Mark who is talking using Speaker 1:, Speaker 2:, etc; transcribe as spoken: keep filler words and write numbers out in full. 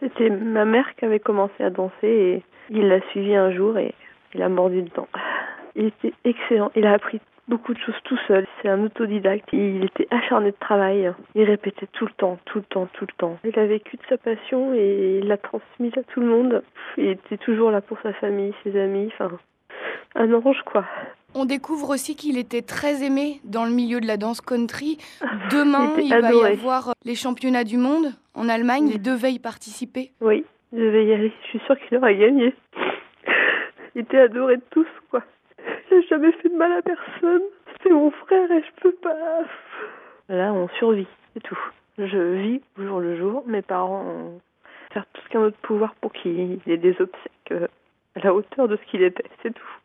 Speaker 1: C'était ma mère qui avait commencé à danser et il l'a suivi un jour et il a mordu dedans. Il était excellent. Il a appris beaucoup de choses tout seul. C'est un autodidacte. Il était acharné de travail. Il répétait tout le temps, tout le temps, tout le temps. Il a vécu de sa passion et il l'a transmise à tout le monde. Il était toujours là pour sa famille, ses amis. Enfin, un ange, quoi.
Speaker 2: On découvre aussi qu'il était très aimé dans le milieu de la danse country. Demain,
Speaker 1: il
Speaker 2: il
Speaker 1: était
Speaker 2: va y
Speaker 1: adoré.
Speaker 2: avoir les championnats du monde en Allemagne. Il devait y participer.
Speaker 1: Oui, je vais y aller. Je suis sûre qu'il aura gagné. Il était adoré de tous, quoi. Il n'a jamais fait de mal à personne. C'est mon frère et je peux pas. Là, on survit, c'est tout. Je vis au jour le jour. Mes parents ont fait tout ce qu'il y a en notre pouvoir pour qu'il ait des obsèques à la hauteur de ce qu'il était, c'est tout.